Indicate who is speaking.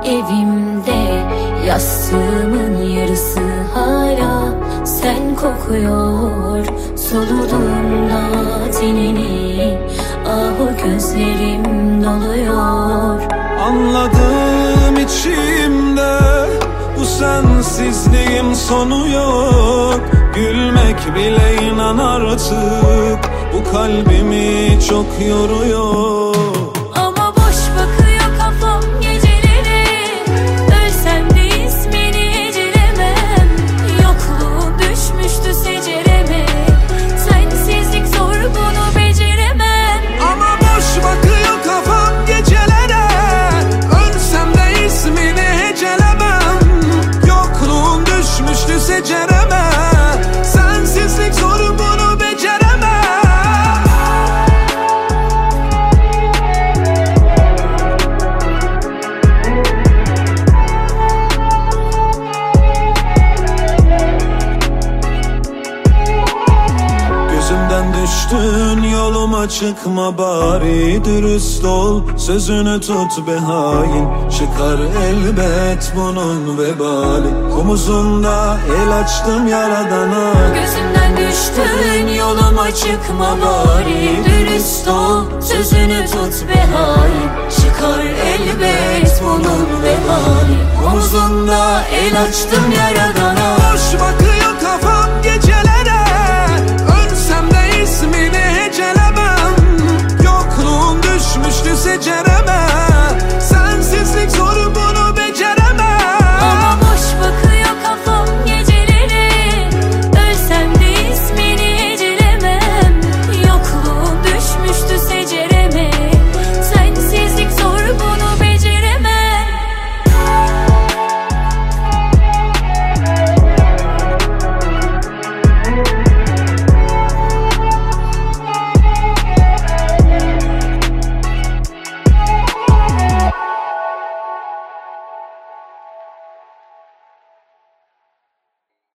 Speaker 1: Evimde yastığımın yarısı hala sen kokuyor. Soluduğumda tenini, ah o gözlerim doluyor.
Speaker 2: Anladım içimde, bu sensizliğin sonu yok. Gülmek bile inan artık bu kalbimi çok yoruyor.
Speaker 1: Ama boş bakıyor kafam gecelere, ölsem de ismini hecelemem. Yokluğun düşmüştü secereme, sensizlik zor bunu beceremem.
Speaker 2: Ama boş bakıyor kafam gecelere, ölsem de ismini hecelemem. Yokluğun düşmüştü secereme, sensizlik zor bunu beceremem. Gözümden düştün, yoluma çıkma bari. Dürüst ol, sözünü tut be hain. Çıkar elbet bunun vebali. Omuzunda el açtım yaradana.
Speaker 1: Gözümden düştün, yoluma çıkma bari. Dürüst ol, sözünü tut be hain. Çıkar elbet bunun vebali. Omuzunda el açtım yaradana.